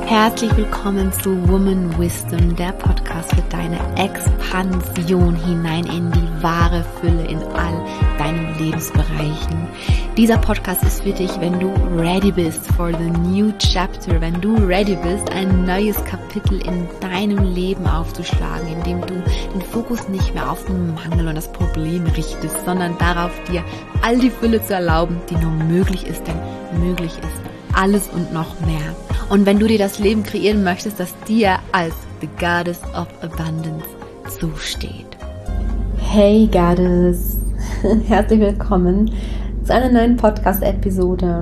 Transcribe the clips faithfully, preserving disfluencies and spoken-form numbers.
Herzlich willkommen zu Woman Wisdom, der Podcast für deine Expansion hinein in die wahre Fülle in all deinen Lebensbereichen. Dieser Podcast ist für dich, wenn du ready bist for the new chapter, wenn du ready bist, ein neues Kapitel in deinem Leben aufzuschlagen, indem du den Fokus nicht mehr auf den Mangel und das Problem richtest, sondern darauf, dir all die Fülle zu erlauben, die nur möglich ist, denn möglich ist alles und noch mehr. Und wenn du dir das Leben kreieren möchtest, das dir als the Goddess of Abundance zusteht. Hey Goddess, herzlich willkommen zu einer neuen Podcast-Episode.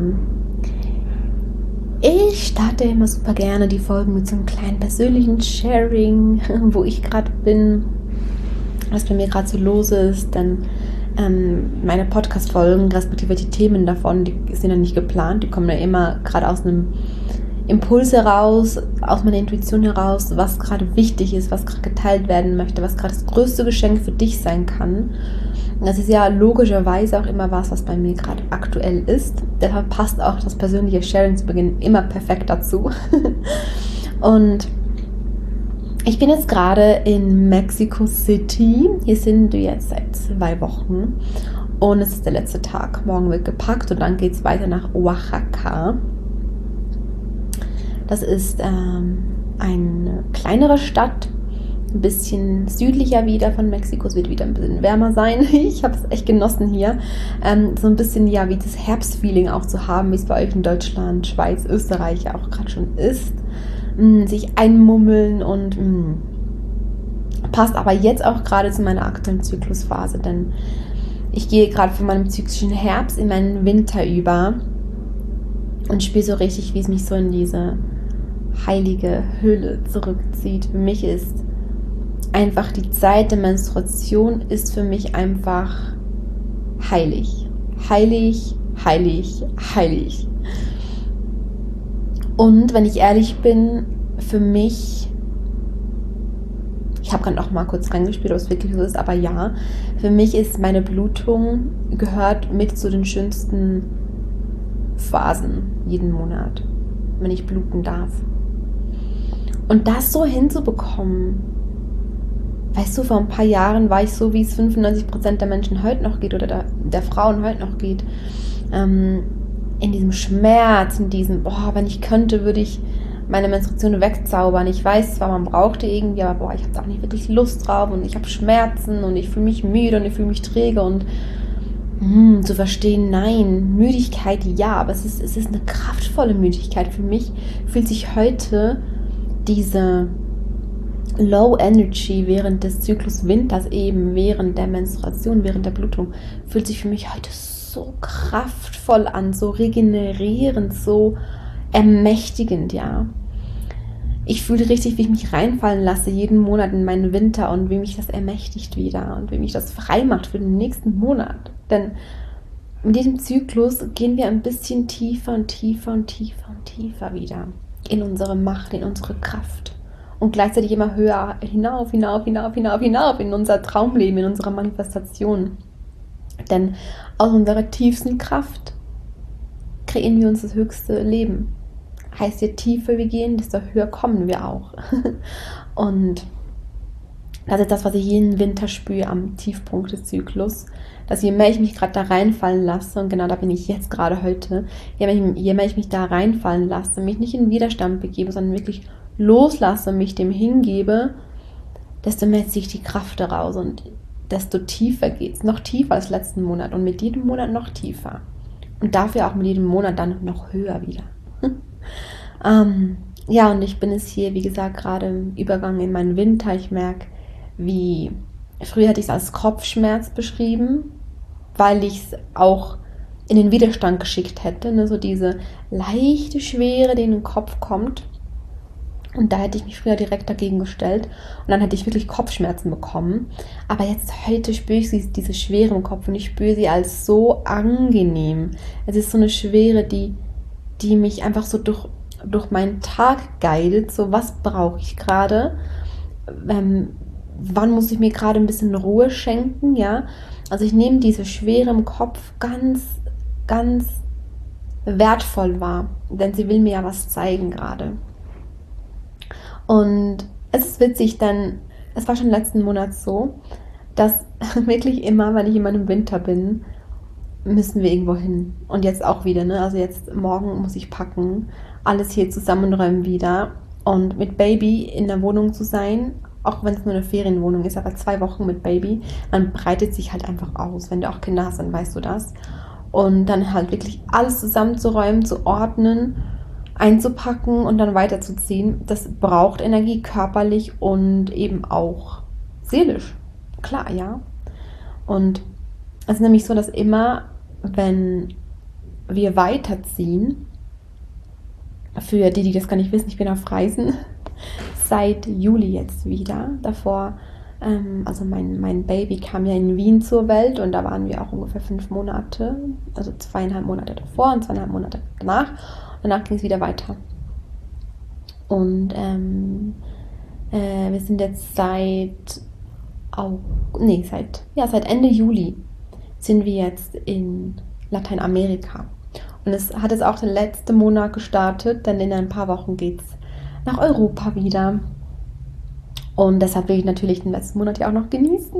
Ich starte immer super gerne die Folgen mit so einem kleinen persönlichen Sharing, wo ich gerade bin, was bei mir gerade so los ist, denn ähm, meine Podcast-Folgen, respektive die Themen davon, die sind ja nicht geplant, die kommen ja immer gerade aus einem Impuls heraus, aus meiner Intuition heraus, was gerade wichtig ist, was gerade geteilt werden möchte, was gerade das größte Geschenk für dich sein kann. Und das ist ja logischerweise auch immer was, was bei mir gerade aktuell ist. Deshalb passt auch das persönliche Sharing zu Beginn immer perfekt dazu. Und ich bin jetzt gerade in Mexico City. Hier sind wir jetzt seit zwei Wochen. Und es ist der letzte Tag. Morgen wird gepackt und dann geht es weiter nach Oaxaca. Das ist ähm, eine kleinere Stadt, ein bisschen südlicher wieder von Mexiko. Es wird wieder ein bisschen wärmer sein. Ich habe es echt genossen hier. Ähm, so ein bisschen ja wie das Herbstfeeling auch zu haben, wie es bei euch in Deutschland, Schweiz, Österreich ja auch gerade schon ist. Mm, sich einmummeln und mm, passt aber jetzt auch gerade zu meiner aktuellen Zyklusphase, denn ich gehe gerade von meinem zyklischen Herbst in meinen Winter über und spüre so richtig, wie es mich so in diese heilige Hülle zurückzieht. Für mich ist einfach die Zeit der Menstruation ist für mich einfach heilig. Heilig, heilig, heilig. Und wenn ich ehrlich bin, für mich, ich habe gerade noch mal kurz reingespielt, ob es wirklich so ist, aber ja, für mich ist meine Blutung, gehört mit zu den schönsten Phasen jeden Monat, wenn ich bluten darf. Und das so hinzubekommen, weißt du, vor ein paar Jahren war ich so, wie es fünfundneunzig Prozent der Menschen heute noch geht oder der, der Frauen heute noch geht, ähm, in diesem Schmerz, in diesem, boah, wenn ich könnte, würde ich meine Menstruation wegzaubern. Ich weiß zwar, man braucht die irgendwie, aber boah, ich habe da auch nicht wirklich Lust drauf und ich habe Schmerzen und ich fühle mich müde und ich fühle mich träge und Hm, zu verstehen, nein, Müdigkeit ja, aber es ist, es ist eine kraftvolle Müdigkeit. Für mich fühlt sich heute diese Low Energy während des Zyklus Winters, eben während der Menstruation, während der Blutung, fühlt sich für mich heute so kraftvoll an, so regenerierend, so ermächtigend, ja. Ich fühle richtig, wie ich mich reinfallen lasse jeden Monat in meinen Winter und wie mich das ermächtigt wieder und wie mich das frei macht für den nächsten Monat. Denn mit diesem Zyklus gehen wir ein bisschen tiefer und tiefer und tiefer und tiefer wieder in unsere Macht, in unsere Kraft und gleichzeitig immer höher hinauf, hinauf, hinauf, hinauf, hinauf in unser Traumleben, in unserer Manifestation. Denn aus unserer tiefsten Kraft kreieren wir uns das höchste Leben. Heißt, je tiefer wir gehen, desto höher kommen wir auch. Und das ist das, was ich jeden Winter spüre am Tiefpunkt des Zyklus, dass je mehr ich mich gerade da reinfallen lasse, und genau da bin ich jetzt gerade heute, je mehr, ich, je mehr ich mich da reinfallen lasse, mich nicht in Widerstand begebe, sondern wirklich loslasse, mich dem hingebe, desto mehr ziehe ich die Kraft daraus und desto tiefer geht es, noch tiefer als letzten Monat und mit jedem Monat noch tiefer. Und dafür auch mit jedem Monat dann noch höher wieder. ähm, ja, und ich bin es hier, wie gesagt, gerade im Übergang in meinen Winter. Ich merke, wie, früher hätte ich es als Kopfschmerz beschrieben, weil ich es auch in den Widerstand geschickt hätte, ne? So diese leichte Schwere, die in den Kopf kommt. Und da hätte ich mich früher direkt dagegen gestellt und dann hätte ich wirklich Kopfschmerzen bekommen. Aber jetzt heute spüre ich sie, diese Schwere im Kopf und ich spüre sie als so angenehm. Es ist so eine Schwere, die, die mich einfach so durch, durch meinen Tag guidet. So, was brauche ich gerade? Ähm, wann muss ich mir gerade ein bisschen Ruhe schenken? Ja, also ich nehme diese Schwere im Kopf ganz, ganz wertvoll wahr, denn sie will mir ja was zeigen gerade. Und es ist witzig, denn es war schon letzten Monat so, dass wirklich immer, wenn ich in meinem Winter bin, müssen wir irgendwo hin. Und jetzt auch wieder, ne? Also jetzt morgen muss ich packen, alles hier zusammenräumen wieder. Und mit Baby in der Wohnung zu sein, auch wenn es nur eine Ferienwohnung ist, aber zwei Wochen mit Baby, man breitet sich halt einfach aus. Wenn du auch Kinder hast, dann weißt du das. Und dann halt wirklich alles zusammenzuräumen, zu ordnen, einzupacken und dann weiterzuziehen, das braucht Energie körperlich und eben auch seelisch. Klar, ja. Und es ist nämlich so, dass immer, wenn wir weiterziehen, für die, die das gar nicht wissen, ich bin auf Reisen seit Juli jetzt wieder. Davor, ähm, also mein, mein Baby kam ja in Wien zur Welt und da waren wir auch ungefähr fünf Monate, also zweieinhalb Monate davor und zweieinhalb Monate danach. Danach ging es wieder weiter. Und ähm, äh, wir sind jetzt seit, oh, nee, seit, ja, seit Ende Juli sind wir jetzt in Lateinamerika. Und es hat jetzt auch den letzten Monat gestartet, denn in ein paar Wochen geht es nach Europa wieder. Und deshalb will ich natürlich den letzten Monat ja auch noch genießen.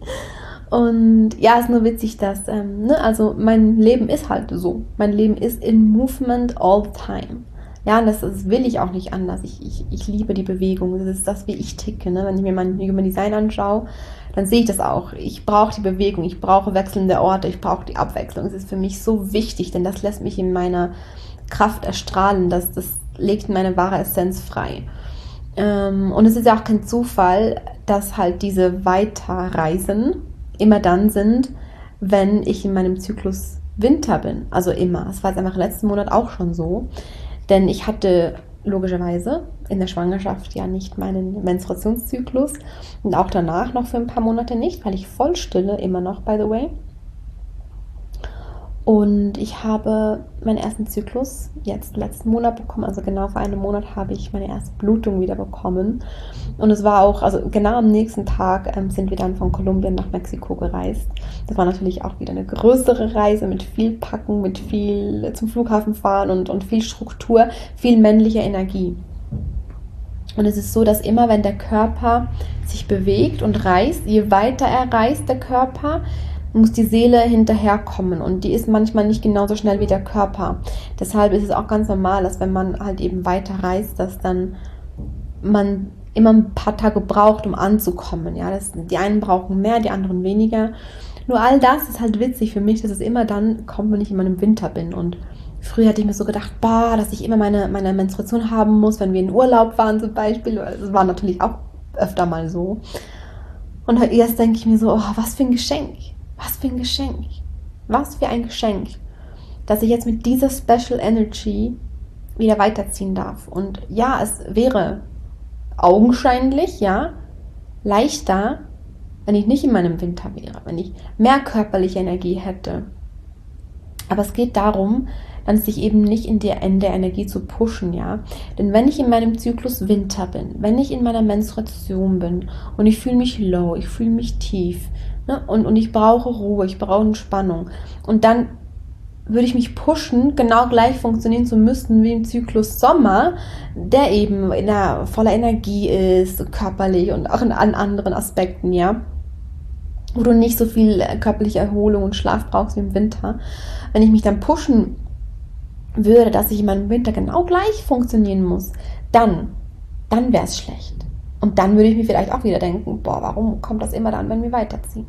Und ja, es ist nur witzig, dass, ähm, ne, also mein Leben ist halt so. Mein Leben ist in Movement all the time. Ja, und das, das will ich auch nicht anders. Ich, ich, ich liebe die Bewegung. Das ist das, wie ich ticke. Ne? Wenn ich mir mein Human Design anschaue, dann sehe ich das auch. Ich brauche die Bewegung, ich brauche wechselnde Orte, ich brauche die Abwechslung. Es ist für mich so wichtig, denn das lässt mich in meiner Kraft erstrahlen. Das, das legt meine wahre Essenz frei. Ähm, und es ist ja auch kein Zufall, dass halt diese Weiterreisen immer dann sind, wenn ich in meinem Zyklus Winter bin. Also immer. Es war jetzt einfach letzten Monat auch schon so. Denn ich hatte logischerweise in der Schwangerschaft ja nicht meinen Menstruationszyklus und auch danach noch für ein paar Monate nicht, weil ich voll stille, immer noch, by the way. Und ich habe meinen ersten Zyklus jetzt letzten Monat bekommen, also genau vor einem Monat habe ich meine erste Blutung wieder bekommen. Und es war auch, also genau am nächsten Tag ähm, sind wir dann von Kolumbien nach Mexiko gereist. Das war natürlich auch wieder eine größere Reise mit viel Packen, mit viel zum Flughafen fahren und, und viel Struktur, viel männlicher Energie. Und es ist so, dass immer wenn der Körper sich bewegt und reist, je weiter er reist, der Körper, muss die Seele hinterherkommen und die ist manchmal nicht genauso schnell wie der Körper. Deshalb ist es auch ganz normal, dass wenn man halt eben weiter reist, dass dann man immer ein paar Tage braucht, um anzukommen. Ja, das, die einen brauchen mehr, die anderen weniger. Nur all das ist halt witzig für mich, dass es immer dann kommt, wenn ich in meinem Winter bin. Und früher hatte ich mir so gedacht, boah, dass ich immer meine, meine Menstruation haben muss, wenn wir in Urlaub waren zum Beispiel. Das war natürlich auch öfter mal so. Und jetzt denke ich mir so, oh, was für ein Geschenk. Was für ein Geschenk. Was für ein Geschenk, dass ich jetzt mit dieser Special Energy wieder weiterziehen darf. Und ja, es wäre augenscheinlich, ja, leichter, wenn ich nicht in meinem Winter wäre, wenn ich mehr körperliche Energie hätte. Aber es geht darum, dann sich eben nicht in der, in der Energie zu pushen, ja. Denn wenn ich in meinem Zyklus Winter bin, wenn ich in meiner Menstruation bin und ich fühle mich low, ich fühle mich tief, ne, und, und ich brauche Ruhe, ich brauche Entspannung und dann würde ich mich pushen, genau gleich funktionieren zu müssen wie im Zyklus Sommer, der eben in der, voller Energie ist, körperlich und auch in, an anderen Aspekten, ja, wo du nicht so viel körperliche Erholung und Schlaf brauchst wie im Winter. Wenn ich mich dann pushen würde, dass ich in meinem Winter genau gleich funktionieren muss, dann, dann wäre es schlecht. Und dann würde ich mir vielleicht auch wieder denken, boah, warum kommt das immer dann, wenn wir weiterziehen?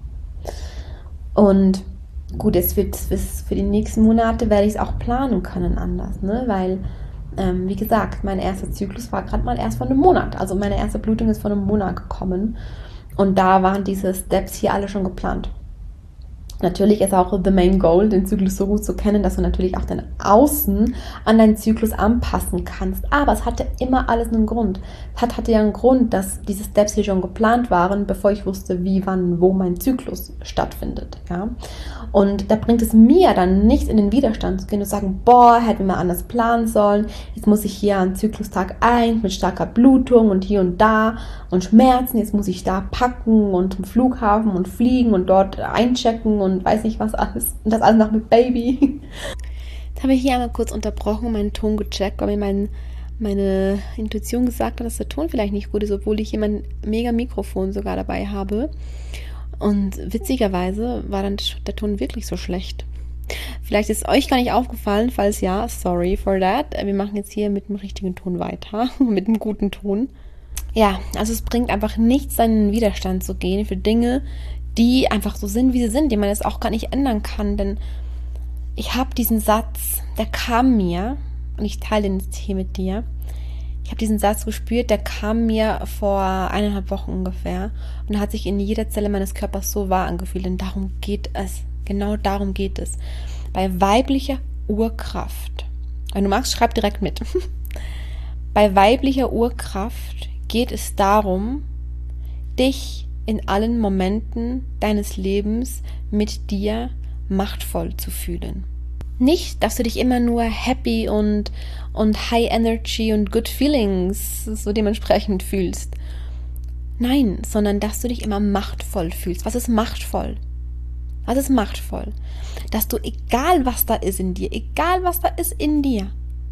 Und gut, jetzt wird es für die nächsten Monate werde ich es auch planen können anders, ne? Weil, ähm, wie gesagt, mein erster Zyklus war gerade mal erst vor einem Monat. Also meine erste Blutung ist vor einem Monat gekommen und da waren diese Steps hier alle schon geplant. Natürlich ist auch the main goal, den Zyklus so gut zu kennen, dass du natürlich auch dein Außen an deinen Zyklus anpassen kannst. Aber es hatte immer alles einen Grund. Es hat, hatte ja einen Grund, dass diese Steps hier schon geplant waren, bevor ich wusste, wie, wann, wo mein Zyklus stattfindet. Ja? Und da bringt es mir dann nicht in den Widerstand zu gehen und sagen, boah, hätten wir mal anders planen sollen. Jetzt muss ich hier an Zyklustag eins mit starker Blutung und hier und da und Schmerzen. Jetzt muss ich da packen und zum Flughafen und fliegen und dort einchecken und und weiß nicht was alles. Und das alles noch mit Baby. Jetzt habe ich hier einmal kurz unterbrochen, meinen Ton gecheckt, weil mir mein, meine Intuition gesagt hat, dass der Ton vielleicht nicht gut ist, obwohl ich hier mein mega Mikrofon sogar dabei habe. Und witzigerweise war dann der Ton wirklich so schlecht. Vielleicht ist euch gar nicht aufgefallen, falls ja, sorry for that. Wir machen jetzt hier mit dem richtigen Ton weiter, mit dem guten Ton. Ja, also es bringt einfach nichts, seinen Widerstand zu gehen für Dinge, die einfach so sind, wie sie sind, die man jetzt auch gar nicht ändern kann. Denn ich habe diesen Satz, der kam mir, und ich teile den jetzt hier mit dir. Ich habe diesen Satz gespürt, der kam mir vor eineinhalb Wochen ungefähr und hat sich in jeder Zelle meines Körpers so wahr angefühlt. Denn darum geht es. Genau darum geht es. Bei weiblicher Urkraft, wenn du magst, schreib direkt mit. Bei weiblicher Urkraft geht es darum, dich in allen Momenten deines Lebens mit dir machtvoll zu fühlen. Nicht, dass du dich immer nur happy und, und high energy und good feelings so dementsprechend fühlst. Nein, sondern dass du dich immer machtvoll fühlst. Was ist machtvoll? Was ist machtvoll? Dass du, egal was da ist in dir, egal was da ist in dir,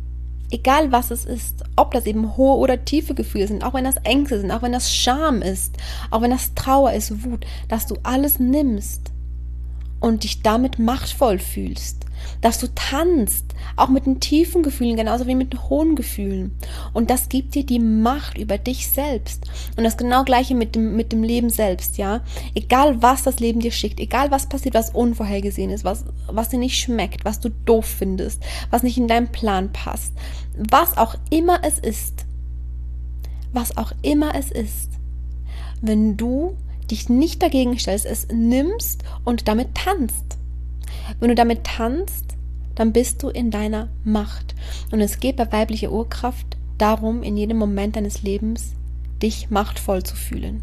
egal was es ist, ob das eben hohe oder tiefe Gefühle sind, auch wenn das Ängste sind, auch wenn das Scham ist, auch wenn das Trauer ist, Wut, dass du alles nimmst und dich damit machtvoll fühlst. Dass du tanzt, auch mit den tiefen Gefühlen, genauso wie mit den hohen Gefühlen. Und das gibt dir die Macht über dich selbst. Und das genau Gleiche mit dem, mit dem Leben selbst, ja. Egal was das Leben dir schickt, egal was passiert, was unvorhergesehen ist, was, was dir nicht schmeckt, was du doof findest, was nicht in deinen Plan passt, was auch immer es ist, was auch immer es ist, wenn du dich nicht dagegen stellst, es nimmst und damit tanzt. Wenn du damit tanzt, dann bist du in deiner Macht. Und es geht bei weiblicher Urkraft darum, in jedem Moment deines Lebens dich machtvoll zu fühlen.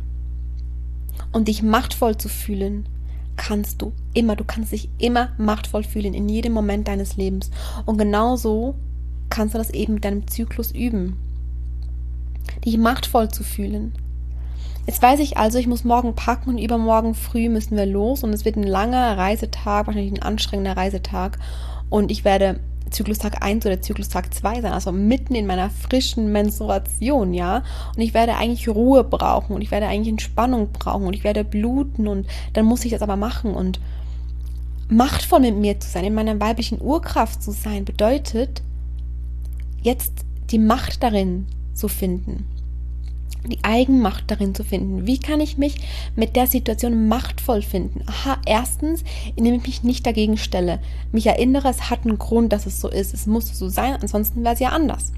Und dich machtvoll zu fühlen kannst du immer. Du kannst dich immer machtvoll fühlen, in jedem Moment deines Lebens. Und genauso kannst du das eben mit deinem Zyklus üben. Dich machtvoll zu fühlen. Jetzt weiß ich also, ich muss morgen packen und übermorgen früh müssen wir los und es wird ein langer Reisetag, wahrscheinlich ein anstrengender Reisetag und ich werde Zyklustag eins oder Zyklustag zwei sein, also mitten in meiner frischen Menstruation, ja, und ich werde eigentlich Ruhe brauchen und ich werde eigentlich Entspannung brauchen und ich werde bluten und dann muss ich das aber machen und machtvoll mit mir zu sein, in meiner weiblichen Urkraft zu sein, bedeutet jetzt die Macht darin zu finden. Die Eigenmacht darin zu finden. Wie kann ich mich mit der Situation machtvoll finden? Aha, erstens, indem ich mich nicht dagegen stelle. Mich erinnere, es hat einen Grund, dass es so ist. Es musste so sein, ansonsten wäre es ja anders.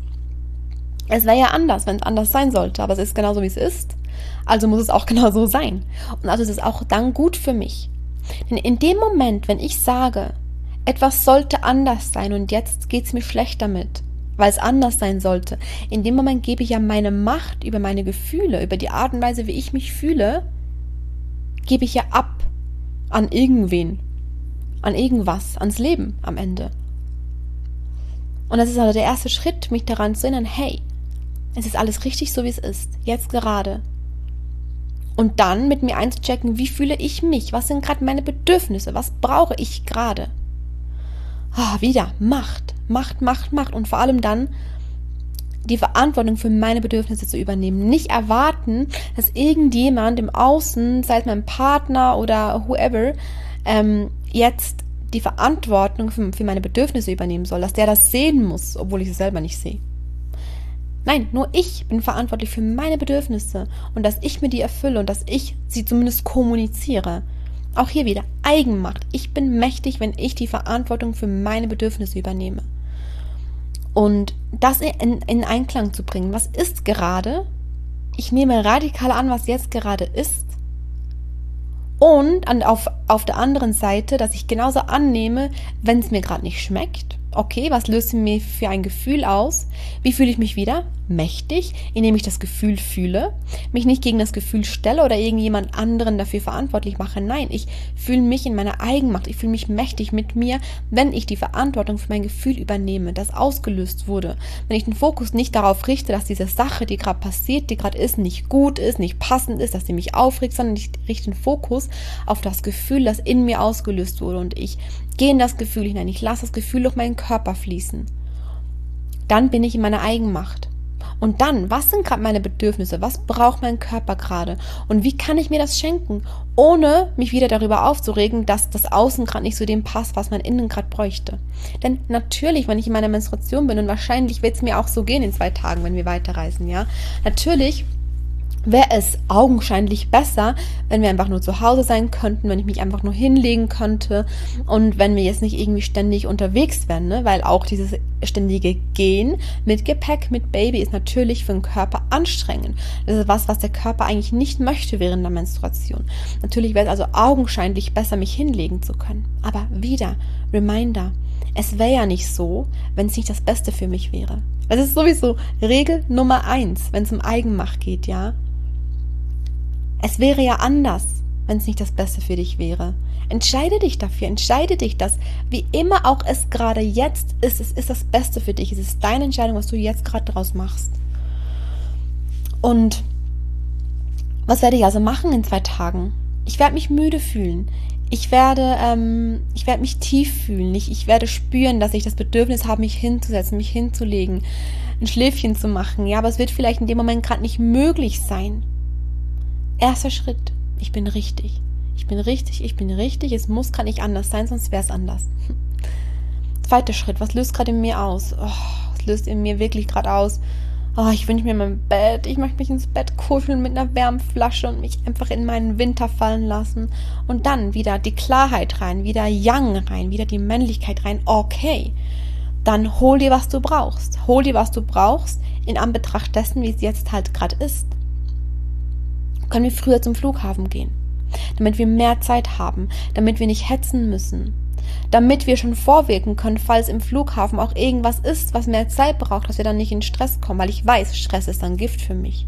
Es wäre ja anders, wenn es anders sein sollte, aber es ist genauso, wie es ist. Also muss es auch genau so sein. Und also ist es auch dann gut für mich. Denn in dem Moment, wenn ich sage, etwas sollte anders sein und jetzt geht es mir schlecht damit, weil es anders sein sollte. In dem Moment gebe ich ja meine Macht über meine Gefühle, über die Art und Weise, wie ich mich fühle, gebe ich ja ab an irgendwen, an irgendwas, ans Leben am Ende. Und das ist also der erste Schritt, mich daran zu erinnern, hey, es ist alles richtig so, wie es ist, jetzt gerade. Und dann mit mir einzuchecken, wie fühle ich mich, was sind gerade meine Bedürfnisse, was brauche ich gerade. Ah, wieder Macht, Macht, Macht, Macht und vor allem dann die Verantwortung für meine Bedürfnisse zu übernehmen. Nicht erwarten, dass irgendjemand im Außen, sei es mein Partner oder whoever, ähm, jetzt die Verantwortung für, für meine Bedürfnisse übernehmen soll, dass der das sehen muss, obwohl ich es selber nicht sehe. Nein, nur ich bin verantwortlich für meine Bedürfnisse und dass ich mir die erfülle und dass ich sie zumindest kommuniziere. Auch hier wieder Eigenmacht. Ich bin mächtig, wenn ich die Verantwortung für meine Bedürfnisse übernehme. Und das in, in Einklang zu bringen. Was ist gerade? Ich nehme radikal an, was jetzt gerade ist. Und an, auf, auf der anderen Seite, dass ich genauso annehme, wenn es mir gerade nicht schmeckt. Okay, was löst mir für ein Gefühl aus? Wie fühle ich mich wieder? Mächtig, indem ich das Gefühl fühle, mich nicht gegen das Gefühl stelle oder irgendjemand anderen dafür verantwortlich mache. Nein, ich fühle mich in meiner Eigenmacht, ich fühle mich mächtig mit mir, wenn ich die Verantwortung für mein Gefühl übernehme, das ausgelöst wurde. Wenn ich den Fokus nicht darauf richte, dass diese Sache, die gerade passiert, die gerade ist, nicht gut ist, nicht passend ist, dass sie mich aufregt, sondern ich richte den Fokus auf das Gefühl, das in mir ausgelöst wurde und ich gehe in das Gefühl hinein, ich lasse das Gefühl durch meinen Körper fließen. Dann bin ich in meiner Eigenmacht. Und dann, was sind gerade meine Bedürfnisse? Was braucht mein Körper gerade? Und wie kann ich mir das schenken, ohne mich wieder darüber aufzuregen, dass das Außen gerade nicht zu dem passt, was mein Innen gerade bräuchte? Denn natürlich, wenn ich in meiner Menstruation bin, und wahrscheinlich wird es mir auch so gehen in zwei Tagen, wenn wir weiterreisen, ja, natürlich wäre es augenscheinlich besser, wenn wir einfach nur zu Hause sein könnten, wenn ich mich einfach nur hinlegen könnte und wenn wir jetzt nicht irgendwie ständig unterwegs wären, ne? Weil auch dieses ständige Gehen mit Gepäck, mit Baby ist natürlich für den Körper anstrengend. Das ist was, was der Körper eigentlich nicht möchte während der Menstruation. Natürlich wäre es also augenscheinlich besser, mich hinlegen zu können. Aber wieder, Reminder, es wäre ja nicht so, wenn es nicht das Beste für mich wäre. Das ist sowieso Regel Nummer eins, wenn es um Eigenmacht geht, ja. Es wäre ja anders, wenn es nicht das Beste für dich wäre. Entscheide dich dafür, entscheide dich, dass wie immer auch es gerade jetzt ist, es ist das Beste für dich. Es ist deine Entscheidung, was du jetzt gerade draus machst. Und was werde ich also machen in zwei Tagen? Ich werde mich müde fühlen. Ich werde, ähm, ich werde mich tief fühlen. Ich, ich werde spüren, dass ich das Bedürfnis habe, mich hinzusetzen, mich hinzulegen, ein Schläfchen zu machen. Ja, aber es wird vielleicht in dem Moment gerade nicht möglich sein. Erster Schritt, ich bin richtig. Ich bin richtig, ich bin richtig. Es muss gerade nicht anders sein, sonst wäre es anders. Zweiter Schritt, was löst gerade in mir aus? Oh, was löst in mir wirklich gerade aus? Oh, ich wünsche mir mein Bett. Ich möchte mich ins Bett kuscheln mit einer Wärmflasche und mich einfach in meinen Winter fallen lassen. Und dann wieder die Klarheit rein, wieder Yang rein, wieder die Männlichkeit rein. Okay, dann hol dir, was du brauchst. Hol dir, was du brauchst, in Anbetracht dessen, wie es jetzt halt gerade ist. Können wir früher zum Flughafen gehen, damit wir mehr Zeit haben, damit wir nicht hetzen müssen, damit wir schon vorwirken können, falls im Flughafen auch irgendwas ist, was mehr Zeit braucht, dass wir dann nicht in Stress kommen, weil ich weiß, Stress ist dann Gift für mich.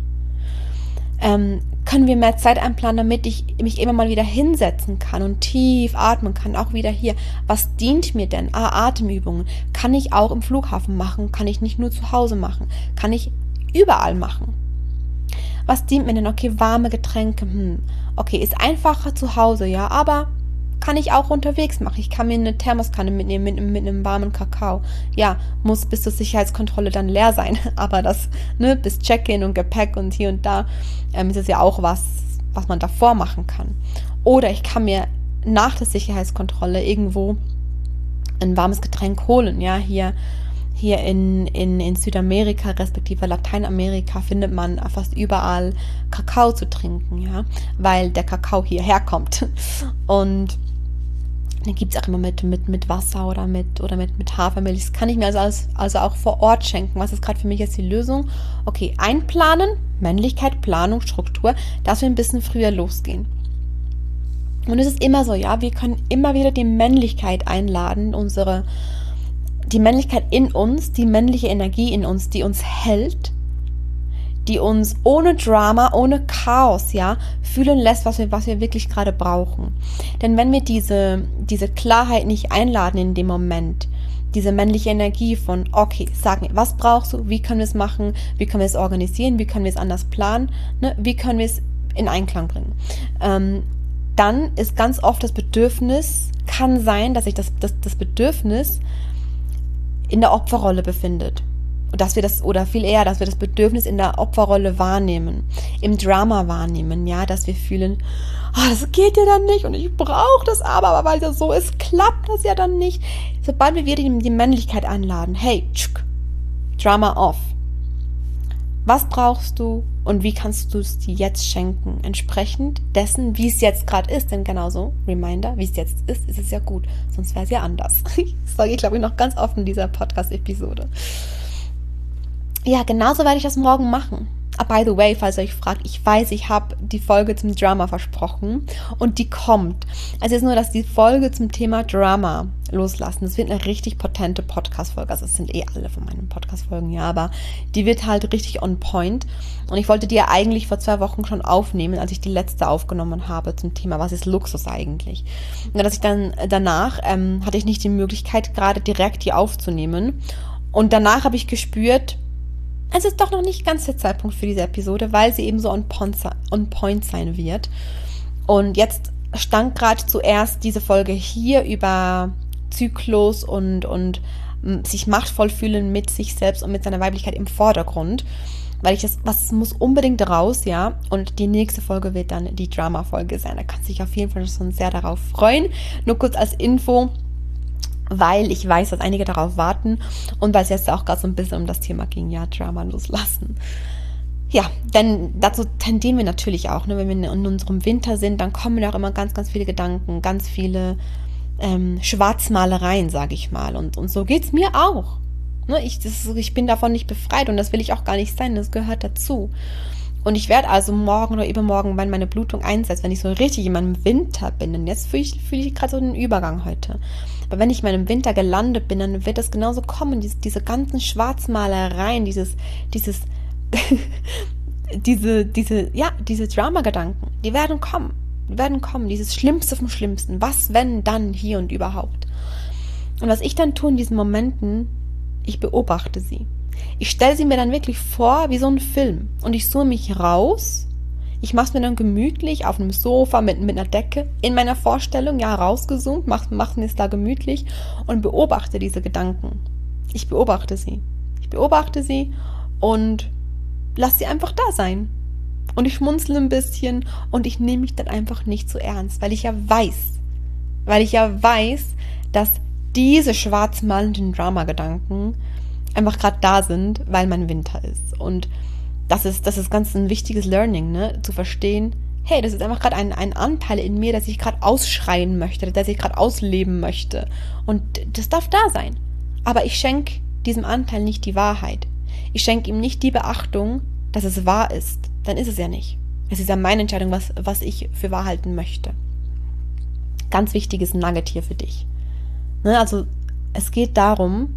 Ähm, können wir mehr Zeit einplanen, damit ich mich immer mal wieder hinsetzen kann und tief atmen kann, auch wieder hier. Was dient mir denn? Ah, Atemübungen. Kann ich auch im Flughafen machen, kann ich nicht nur zu Hause machen, kann ich überall machen. Was dient mir denn? Okay, warme Getränke. Hm. Okay, ist einfacher zu Hause, ja, aber kann ich auch unterwegs machen. Ich kann mir eine Thermoskanne mitnehmen mit, mit einem warmen Kakao. Ja, muss bis zur Sicherheitskontrolle dann leer sein. Aber das, ne, bis Check-in und Gepäck und hier und da, ähm, ist es ja auch was, was man davor machen kann. Oder ich kann mir nach der Sicherheitskontrolle irgendwo ein warmes Getränk holen, ja, hier Hier in, in, in Südamerika, respektive Lateinamerika, findet man fast überall Kakao zu trinken, ja, weil der Kakao hierher kommt. Und den gibt es auch immer mit, mit, mit Wasser oder mit, oder mit, mit Hafermilch. Das kann ich mir also, als, also auch vor Ort schenken. Was ist gerade für mich jetzt die Lösung? Okay, einplanen, Männlichkeit, Planung, Struktur, dass wir ein bisschen früher losgehen. Und es ist immer so, ja, wir können immer wieder die Männlichkeit einladen, unsere die Männlichkeit in uns, die männliche Energie in uns, die uns hält, die uns ohne Drama, ohne Chaos, ja, fühlen lässt, was wir, was wir wirklich gerade brauchen. Denn wenn wir diese, diese Klarheit nicht einladen in dem Moment, diese männliche Energie von, okay, sag mir, was brauchst du, wie können wir es machen, wie können wir es organisieren, wie können wir es anders planen, ne? Wie können wir es in Einklang bringen, ähm, dann ist ganz oft das Bedürfnis, kann sein, dass sich das, das, das Bedürfnis in der Opferrolle befindet. Und dass wir das, oder viel eher, dass wir das Bedürfnis in der Opferrolle wahrnehmen, im Drama wahrnehmen, ja, dass wir fühlen, oh, das geht ja dann nicht und ich brauche das aber, aber weil das so ist, klappt das ja dann nicht. Sobald wir wieder die, die Männlichkeit einladen, hey, tschuk, Drama off. Was brauchst du und wie kannst du es dir jetzt schenken? Entsprechend dessen, wie es jetzt gerade ist. Denn genauso, Reminder, wie es jetzt ist, ist es ja gut. Sonst wäre es ja anders. Das sage ich, glaube ich, noch ganz oft in dieser Podcast-Episode. Ja, genauso werde ich das morgen machen. Ah, by the way, falls ihr euch fragt, ich weiß, ich habe die Folge zum Drama versprochen und die kommt. Also jetzt nur, dass die Folge zum Thema Drama loslassen. Das wird eine richtig potente Podcast-Folge. Also es sind eh alle von meinen Podcast-Folgen, ja, aber die wird halt richtig on point. Und ich wollte die ja eigentlich vor zwei Wochen schon aufnehmen, als ich die letzte aufgenommen habe zum Thema, was ist Luxus eigentlich? Und dass ich dann danach, ähm, hatte ich nicht die Möglichkeit, gerade direkt die aufzunehmen. Und danach habe ich gespürt, es ist doch noch nicht ganz der Zeitpunkt für diese Episode, weil sie eben so on point, on point sein wird. Und jetzt stand gerade zuerst diese Folge hier über Zyklus und, und sich machtvoll fühlen mit sich selbst und mit seiner Weiblichkeit im Vordergrund. Weil ich das, was muss unbedingt raus, ja. Und die nächste Folge wird dann die Drama-Folge sein. Da kann sich auf jeden Fall schon sehr darauf freuen. Nur kurz als Info, weil ich weiß, dass einige darauf warten und weil es jetzt auch gerade so ein bisschen um das Thema ging, ja, Drama loslassen. Ja, denn dazu tendieren wir natürlich auch, ne? Wenn wir in unserem Winter sind, dann kommen ja auch immer ganz, ganz viele Gedanken, ganz viele ähm, Schwarzmalereien, sage ich mal. Und, und so geht's mir auch. Ne? Ich, das, ich bin davon nicht befreit und das will ich auch gar nicht sein, das gehört dazu. Und ich werde also morgen oder übermorgen, wenn meine Blutung einsetzt, wenn ich so richtig in meinem Winter bin, denn jetzt fühle ich, fühle ich gerade so einen Übergang heute, aber wenn ich in meinem Winter gelandet bin, dann wird das genauso kommen, diese, diese ganzen Schwarzmalereien, dieses, dieses, diese, diese, ja, diese Drama-Gedanken, die werden kommen, die werden kommen, dieses Schlimmste vom Schlimmsten, was, wenn, dann, hier und überhaupt. Und was ich dann tue in diesen Momenten, ich beobachte sie. Ich stelle sie mir dann wirklich vor wie so ein Film und ich zoome mich raus. Ich mache es mir dann gemütlich auf einem Sofa mit, mit einer Decke in meiner Vorstellung, ja, rausgezoomt, mache mach mir es da gemütlich und beobachte diese Gedanken. Ich beobachte sie. Ich beobachte sie und lasse sie einfach da sein. Und ich schmunzle ein bisschen und ich nehme mich dann einfach nicht so ernst, weil ich ja weiß, weil ich ja weiß, dass diese schwarzmalenden Drama-Gedanken einfach gerade da sind, weil mein Winter ist. Und das ist, das ist ganz ein wichtiges Learning, ne? Zu verstehen, hey, das ist einfach gerade ein, ein Anteil in mir, das ich gerade ausschreien möchte, das ich gerade ausleben möchte. Und das darf da sein. Aber ich schenke diesem Anteil nicht die Wahrheit. Ich schenke ihm nicht die Beachtung, dass es wahr ist. Dann ist es ja nicht. Es ist ja meine Entscheidung, was, was ich für wahr halten möchte. Ganz wichtiges Nugget hier für dich. Ne? Also es geht darum,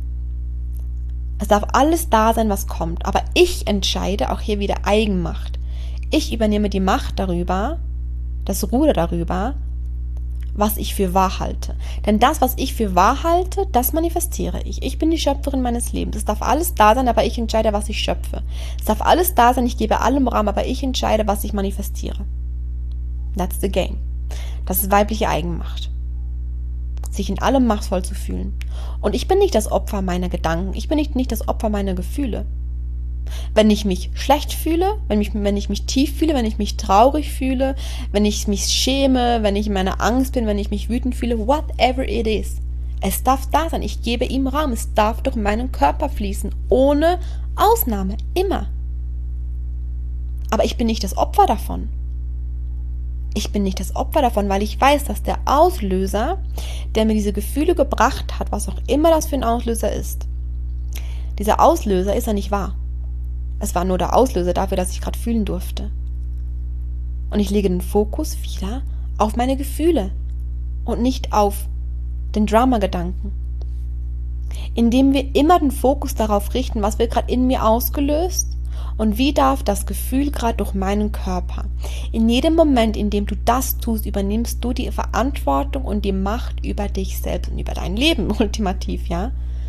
es darf alles da sein, was kommt. Aber ich entscheide, auch hier wieder Eigenmacht. Ich übernehme die Macht darüber, das Ruder darüber, was ich für wahr halte. Denn das, was ich für wahr halte, das manifestiere ich. Ich bin die Schöpferin meines Lebens. Es darf alles da sein, aber ich entscheide, was ich schöpfe. Es darf alles da sein, ich gebe allem Raum, aber ich entscheide, was ich manifestiere. That's the game. Das ist weibliche Eigenmacht. Sich in allem machtvoll zu fühlen. Und ich bin nicht das Opfer meiner Gedanken. Ich bin nicht, nicht das Opfer meiner Gefühle. Wenn ich mich schlecht fühle, wenn ich, wenn ich mich tief fühle, wenn ich mich traurig fühle, wenn ich mich schäme, wenn ich in meiner Angst bin, wenn ich mich wütend fühle, whatever it is. Es darf da sein. Ich gebe ihm Raum. Es darf durch meinen Körper fließen. Ohne Ausnahme. Immer. Aber ich bin nicht das Opfer davon. Ich bin nicht das Opfer davon, weil ich weiß, dass der Auslöser, der mir diese Gefühle gebracht hat, was auch immer das für ein Auslöser ist, dieser Auslöser ist ja nicht wahr. Es war nur der Auslöser dafür, dass ich gerade fühlen durfte. Und ich lege den Fokus wieder auf meine Gefühle und nicht auf den Drama-Gedanken. Indem wir immer den Fokus darauf richten, was wird gerade in mir ausgelöst und wie darf das Gefühl gerade durch meinen Körper. In jedem Moment, in dem du das tust, übernimmst du die Verantwortung und die Macht über dich selbst und über dein Leben, ultimativ, ja?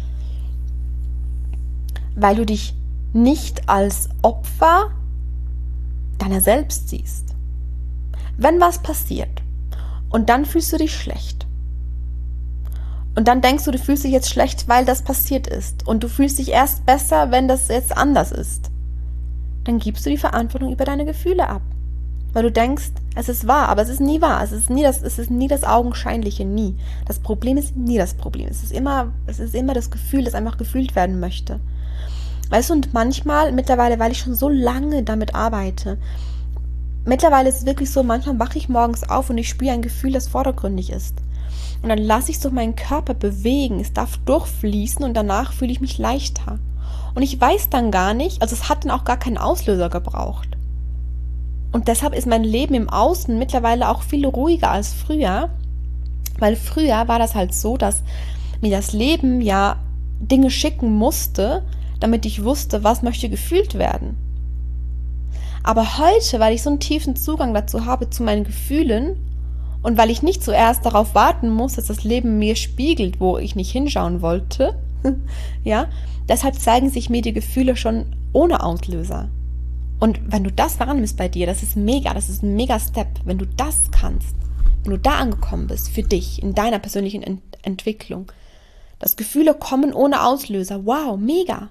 Weil du dich nicht als Opfer deiner selbst siehst. Wenn was passiert und dann fühlst du dich schlecht und dann denkst du, du fühlst dich jetzt schlecht, weil das passiert ist und du fühlst dich erst besser, wenn das jetzt anders ist, dann gibst du die Verantwortung über deine Gefühle ab. Weil du denkst, es ist wahr, aber es ist nie wahr. Es ist nie das, es ist nie das Augenscheinliche, nie. Das Problem ist nie das Problem. Es ist immer, es ist immer das Gefühl, das einfach gefühlt werden möchte. Weißt du, und manchmal, mittlerweile, weil ich schon so lange damit arbeite, mittlerweile ist es wirklich so, manchmal wache ich morgens auf und ich spüre ein Gefühl, das vordergründig ist. Und dann lasse ich so meinen Körper bewegen, es darf durchfließen und danach fühle ich mich leichter. Und ich weiß dann gar nicht, also es hat dann auch gar keinen Auslöser gebraucht. Und deshalb ist mein Leben im Außen mittlerweile auch viel ruhiger als früher, weil früher war das halt so, dass mir das Leben ja Dinge schicken musste, damit ich wusste, was möchte gefühlt werden. Aber heute, weil ich so einen tiefen Zugang dazu habe, zu meinen Gefühlen und weil ich nicht zuerst darauf warten muss, dass das Leben mir spiegelt, wo ich nicht hinschauen wollte, ja, deshalb zeigen sich mir die Gefühle schon ohne Auslöser. Und wenn du das wahrnimmst bei dir, das ist mega, das ist ein mega Step. Wenn du das kannst, wenn du da angekommen bist, für dich, in deiner persönlichen Ent- Entwicklung, Dass Gefühle kommen ohne Auslöser. Wow, mega.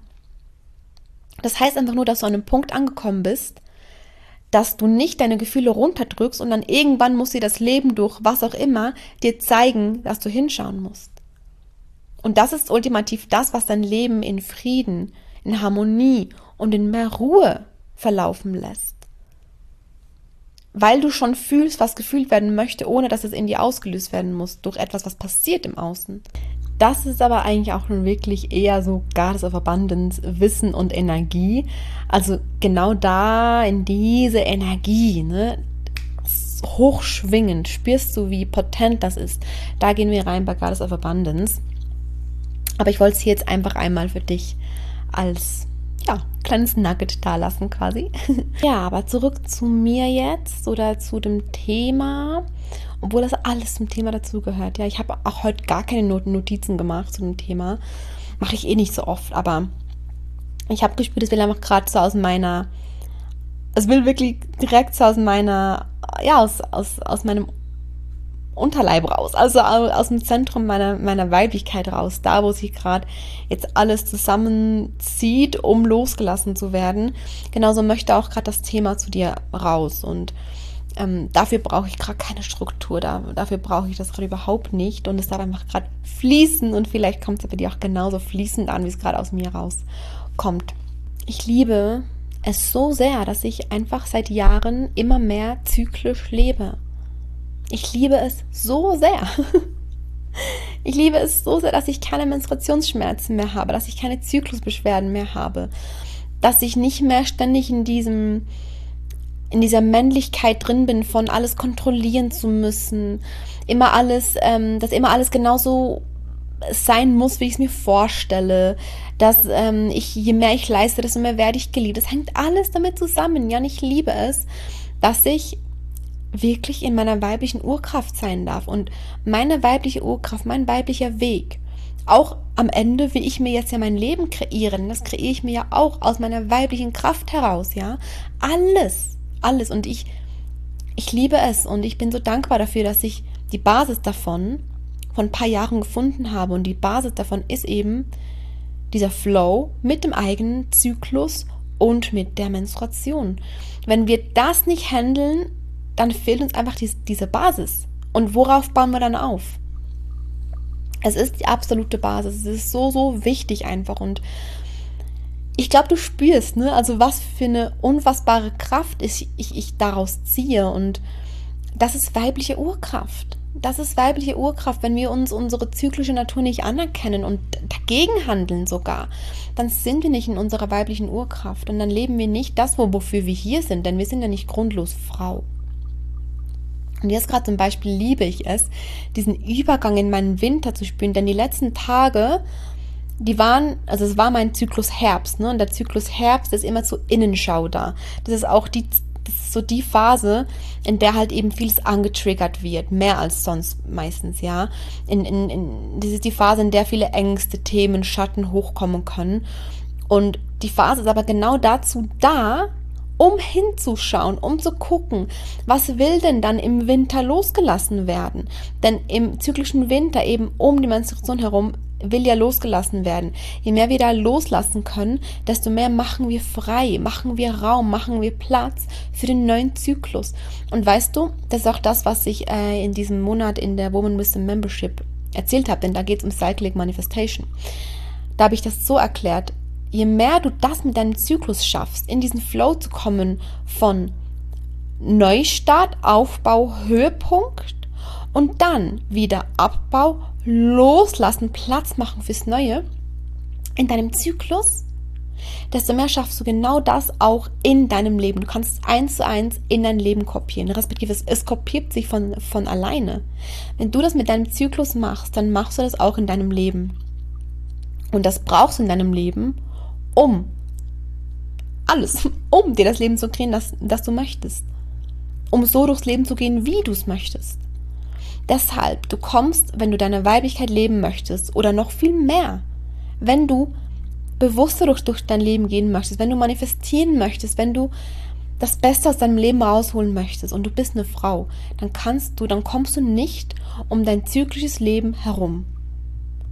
Das heißt einfach nur, dass du an einem Punkt angekommen bist, dass du nicht deine Gefühle runterdrückst und dann irgendwann muss dir das Leben durch was auch immer dir zeigen, dass du hinschauen musst. Und das ist ultimativ das, was dein Leben in Frieden, in Harmonie und in mehr Ruhe verlaufen lässt. Weil du schon fühlst, was gefühlt werden möchte, ohne dass es in dir ausgelöst werden muss, durch etwas, was passiert im Außen. Das ist aber eigentlich auch schon wirklich eher so Goddess of Abundance, Wissen und Energie. Also genau da in diese Energie, ne, hochschwingend, spürst du, wie potent das ist. Da gehen wir rein bei Goddess of Abundance. Aber ich wollte es hier jetzt einfach einmal für dich als ja, kleines Nugget da lassen quasi. Ja, aber zurück zu mir jetzt oder zu dem Thema, obwohl das alles zum Thema dazugehört. Ja, ich habe auch heute gar keine Notizen gemacht zu dem Thema. Mache ich eh nicht so oft, aber ich habe gespürt, es will einfach gerade so aus meiner, es will wirklich direkt so aus meiner, ja, aus, aus, aus meinem Unterleib raus, also aus dem Zentrum meiner, meiner Weiblichkeit raus, da wo sich gerade jetzt alles zusammenzieht, um losgelassen zu werden. Genauso möchte auch gerade das Thema zu dir raus und ähm, dafür brauche ich gerade keine Struktur, da, dafür brauche ich das gerade überhaupt nicht und es darf einfach gerade fließen und vielleicht kommt es bei dir auch genauso fließend an, wie es gerade aus mir rauskommt. Ich liebe es so sehr, dass ich einfach seit Jahren immer mehr zyklisch lebe. Ich liebe es so sehr. Ich liebe es so sehr, dass ich keine Menstruationsschmerzen mehr habe, dass ich keine Zyklusbeschwerden mehr habe, dass ich nicht mehr ständig in diesem, in dieser Männlichkeit drin bin, von alles kontrollieren zu müssen, immer alles, ähm, dass immer alles genauso sein muss, wie ich es mir vorstelle, dass ähm, ich, je mehr ich leiste, desto mehr werde ich geliebt. Das hängt alles damit zusammen. Ja, und ich liebe es, dass ich wirklich in meiner weiblichen Urkraft sein darf und meine weibliche Urkraft, mein weiblicher Weg, auch am Ende, wie ich mir jetzt ja mein Leben kreiere, das kreiere ich mir ja auch aus meiner weiblichen Kraft heraus, ja, alles, alles und ich, ich liebe es und ich bin so dankbar dafür, dass ich die Basis davon vor ein paar Jahren gefunden habe und die Basis davon ist eben dieser Flow mit dem eigenen Zyklus und mit der Menstruation. Wenn wir das nicht handeln, dann fehlt uns einfach die, diese Basis. Und worauf bauen wir dann auf? Es ist die absolute Basis. Es ist so, so wichtig einfach. Und ich glaube, du spürst, ne, also was für eine unfassbare Kraft ich, ich, ich daraus ziehe. Und das ist weibliche Urkraft. Das ist weibliche Urkraft. Wenn wir uns unsere zyklische Natur nicht anerkennen und dagegen handeln sogar, dann sind wir nicht in unserer weiblichen Urkraft. Und dann leben wir nicht das, wofür wir hier sind. Denn wir sind ja nicht grundlos Frau. Und jetzt gerade zum Beispiel liebe ich es, diesen Übergang in meinen Winter zu spüren, denn die letzten Tage, die waren, also es war mein Zyklus Herbst, ne? Und der Zyklus Herbst ist immer zur Innenschau da. Das ist auch die, das ist so die Phase, in der halt eben vieles angetriggert wird, mehr als sonst meistens, ja. In, in, in, das ist die Phase, in der viele Ängste, Themen, Schatten hochkommen können. Und die Phase ist aber genau dazu da, um hinzuschauen, um zu gucken, was will denn dann im Winter losgelassen werden? Denn im zyklischen Winter, eben um die Menstruation herum, will ja losgelassen werden. Je mehr wir da loslassen können, desto mehr machen wir frei, machen wir Raum, machen wir Platz für den neuen Zyklus. Und weißt du, das ist auch das, was ich äh, in diesem Monat in der Woman Wisdom Membership erzählt habe, denn da geht es um Cyclic Manifestation. Da habe ich das so erklärt, je mehr du das mit deinem Zyklus schaffst, in diesen Flow zu kommen von Neustart, Aufbau, Höhepunkt und dann wieder Abbau, Loslassen, Platz machen fürs Neue in deinem Zyklus, desto mehr schaffst du genau das auch in deinem Leben. Du kannst es eins zu eins in dein Leben kopieren, respektive es, es kopiert sich von, von alleine. Wenn du das mit deinem Zyklus machst, dann machst du das auch in deinem Leben. Und das brauchst du in deinem Leben, um alles, um dir das Leben zu kreieren, das, das du möchtest. Um so durchs Leben zu gehen, wie du es möchtest. Deshalb, du kommst, wenn du deine Weiblichkeit leben möchtest oder noch viel mehr, wenn du bewusster durch, durch dein Leben gehen möchtest, wenn du manifestieren möchtest, wenn du das Beste aus deinem Leben rausholen möchtest und du bist eine Frau, dann kannst du, dann kommst du nicht um dein zyklisches Leben herum.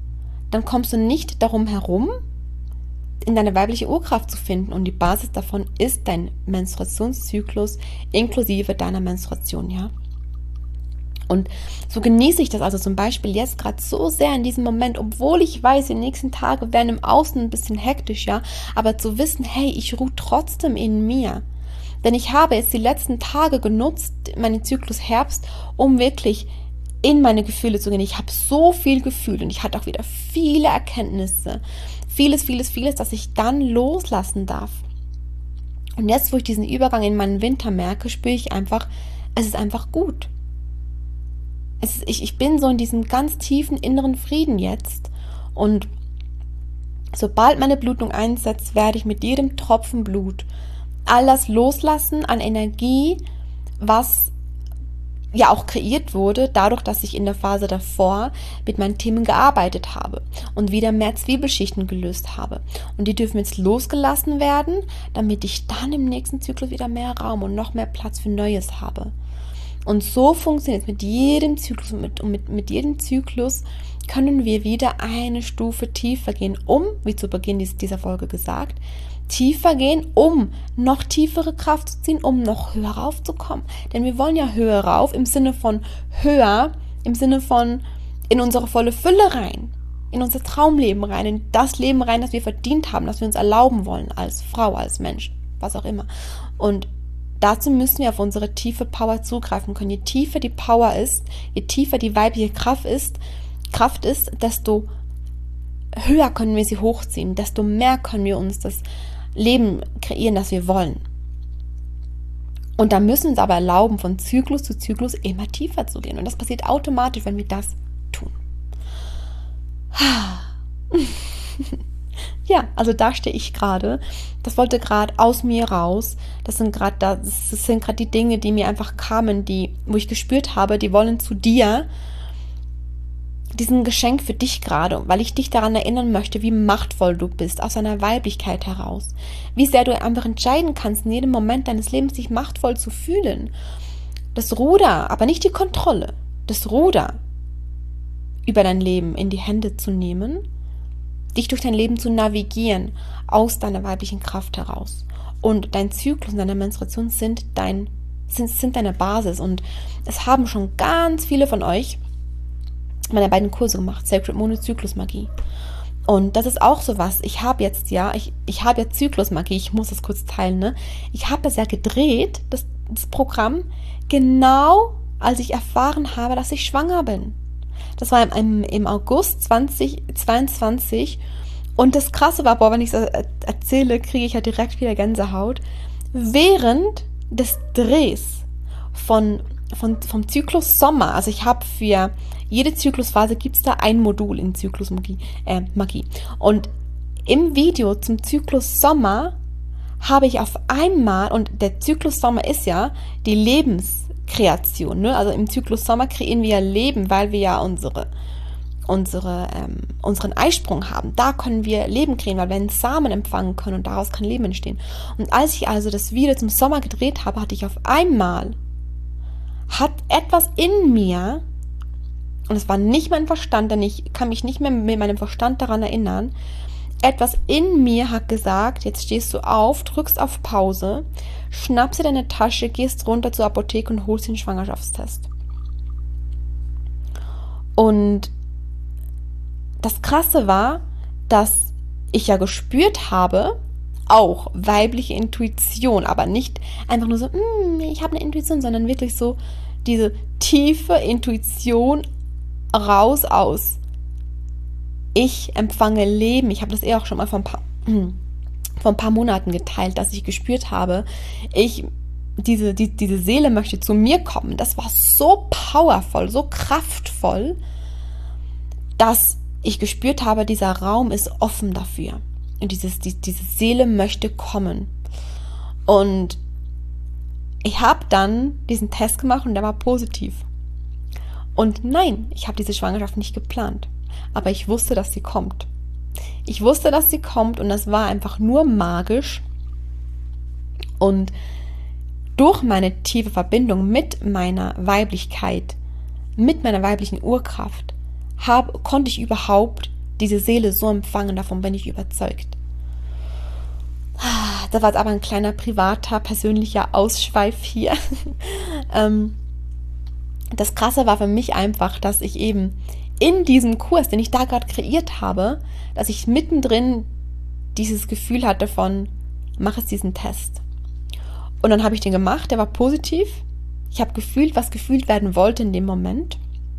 dann kommst du nicht darum herum, in deine weibliche Urkraft zu finden. Und die Basis davon ist dein Menstruationszyklus inklusive deiner Menstruation, ja. Und so genieße ich das also zum Beispiel jetzt gerade so sehr in diesem Moment, obwohl ich weiß, die nächsten Tage werden im Außen ein bisschen hektisch, ja, aber zu wissen, hey, ich ruhe trotzdem in mir. Denn ich habe jetzt die letzten Tage genutzt, meinen Zyklus Herbst, um wirklich in meine Gefühle zu gehen. Ich habe so viel gefühlt und ich hatte auch wieder viele Erkenntnisse, vieles, vieles, vieles, das ich dann loslassen darf. Und jetzt, wo ich diesen Übergang in meinen Winter merke, spüre ich einfach, es ist einfach gut. Es ist, ich, ich bin so in diesem ganz tiefen inneren Frieden jetzt und sobald meine Blutung einsetzt, werde ich mit jedem Tropfen Blut all das loslassen an Energie, was ja auch kreiert wurde, dadurch, dass ich in der Phase davor mit meinen Themen gearbeitet habe und wieder mehr Zwiebelschichten gelöst habe. Und die dürfen jetzt losgelassen werden, damit ich dann im nächsten Zyklus wieder mehr Raum und noch mehr Platz für Neues habe. Und so funktioniert es mit jedem Zyklus und mit, mit, mit jedem Zyklus können wir wieder eine Stufe tiefer gehen, um, wie zu Beginn dieser Folge gesagt, tiefer gehen, um noch tiefere Kraft zu ziehen, um noch höher raufzukommen. Denn wir wollen ja höher rauf im Sinne von höher, im Sinne von in unsere volle Fülle rein, in unser Traumleben rein, in das Leben rein, das wir verdient haben, das wir uns erlauben wollen als Frau, als Mensch, was auch immer. Und dazu müssen wir auf unsere tiefe Power zugreifen können. Je tiefer die Power ist, je tiefer die weibliche Kraft ist, Kraft ist, desto höher können wir sie hochziehen, desto mehr können wir uns das Leben kreieren, das wir wollen. Und da müssen wir uns aber erlauben, von Zyklus zu Zyklus immer tiefer zu gehen. Und das passiert automatisch, wenn wir das tun. Ja, also da stehe ich gerade. Das wollte gerade aus mir raus. Das sind gerade das sind gerade die Dinge, die mir einfach kamen, die, wo ich gespürt habe, die wollen zu dir. Diesen Geschenk für dich gerade, weil ich dich daran erinnern möchte, wie machtvoll du bist, aus deiner Weiblichkeit heraus. Wie sehr du einfach entscheiden kannst, in jedem Moment deines Lebens dich machtvoll zu fühlen. Das Ruder, aber nicht die Kontrolle, das Ruder über dein Leben in die Hände zu nehmen, dich durch dein Leben zu navigieren, aus deiner weiblichen Kraft heraus. Und dein Zyklus und deine Menstruation sind, dein, sind, sind deine Basis. Und es haben schon ganz viele von euch meine beiden Kurse gemacht, Sacred Monozyklus Magie. Und das ist auch sowas. Ich habe jetzt ja, ich, ich habe ja Zyklusmagie, ich muss das kurz teilen, ne? Ich habe das ja gedreht, das, das Programm, genau als ich erfahren habe, dass ich schwanger bin. Das war im, im August zweitausendzweiundzwanzig. Und das Krasse war, boah, wenn ich es erzähle, kriege ich ja direkt wieder Gänsehaut. Während des Drehs von, von, vom Zyklus Sommer, also ich habe für jede Zyklusphase gibt es da ein Modul in Zyklusmagie. Äh, Magie. Und im Video zum Zyklus Sommer habe ich auf einmal, und der Zyklus Sommer ist ja die Lebenskreation, ne? Also im Zyklus Sommer kreieren wir ja Leben, weil wir ja unsere, unsere, ähm, unseren Eisprung haben. Da können wir Leben kreieren, weil wir einen Samen empfangen können und daraus kann Leben entstehen. Und als ich also das Video zum Sommer gedreht habe, hatte ich auf einmal, hat etwas in mir, und es war nicht mein Verstand, denn ich kann mich nicht mehr mit meinem Verstand daran erinnern. Etwas in mir hat gesagt, jetzt stehst du auf, drückst auf Pause, schnappst dir deine Tasche, gehst runter zur Apotheke und holst den Schwangerschaftstest. Und das Krasse war, dass ich ja gespürt habe, auch weibliche Intuition, aber nicht einfach nur so, ich habe eine Intuition, sondern wirklich so diese tiefe Intuition raus aus. Ich empfange Leben. Ich habe das eh auch schon mal vor ein paar, vor ein paar Monaten geteilt, dass ich gespürt habe, ich, diese, die, diese Seele möchte zu mir kommen. Das war so powervoll, so kraftvoll, dass ich gespürt habe, dieser Raum ist offen dafür. Und dieses, die, diese Seele möchte kommen. Und ich habe dann diesen Test gemacht und der war positiv. Und nein, ich habe diese Schwangerschaft nicht geplant. Aber ich wusste, dass sie kommt. Ich wusste, dass sie kommt und das war einfach nur magisch. Und durch meine tiefe Verbindung mit meiner Weiblichkeit, mit meiner weiblichen Urkraft, hab, konnte ich überhaupt diese Seele so empfangen, davon bin ich überzeugt. Das war jetzt aber ein kleiner privater, persönlicher Ausschweif hier. Das Krasse war für mich einfach, dass ich eben in diesem Kurs, den ich da gerade kreiert habe, dass ich mittendrin dieses Gefühl hatte von, mach es diesen Test. Und dann habe ich den gemacht, der war positiv. Ich habe gefühlt, was gefühlt werden wollte in dem Moment.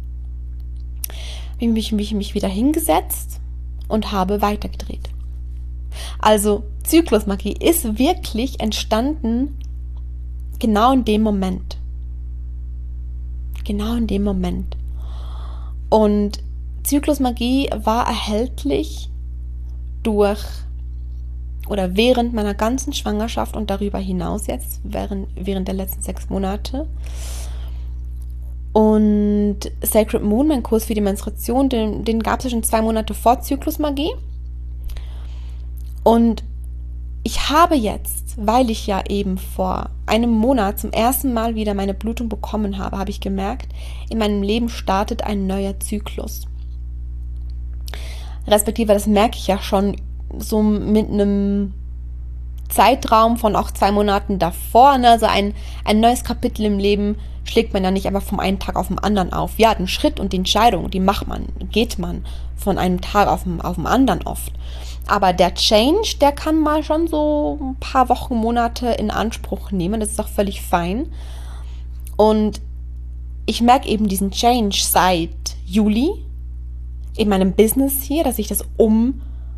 Habe mich, mich, mich wieder hingesetzt und habe weitergedreht. Also Zyklusmagie ist wirklich entstanden genau in dem Moment. Genau in dem Moment. Und Zyklusmagie war erhältlich durch oder während meiner ganzen Schwangerschaft und darüber hinaus jetzt, während, während der letzten sechs Monate. Und Sacred Moon, mein Kurs für die Menstruation, den, den gab es ja schon zwei Monate vor Zyklusmagie. Und ich habe jetzt, weil ich ja eben vor einem Monat zum ersten Mal wieder meine Blutung bekommen habe, habe ich gemerkt, in meinem Leben startet ein neuer Zyklus. Respektive, das merke ich ja schon so mit einem Zeitraum von auch zwei Monaten davor. Ne? Also ein, ein neues Kapitel im Leben schlägt man ja nicht einfach vom einen Tag auf den anderen auf. Ja, den Schritt und die Entscheidung, die macht man, geht man von einem Tag auf den, auf den anderen oft. Aber der Change, der kann mal schon so ein paar Wochen, Monate in Anspruch nehmen. Das ist auch völlig fein. Und ich merke eben diesen Change seit Juli in meinem Business hier, dass ich das um,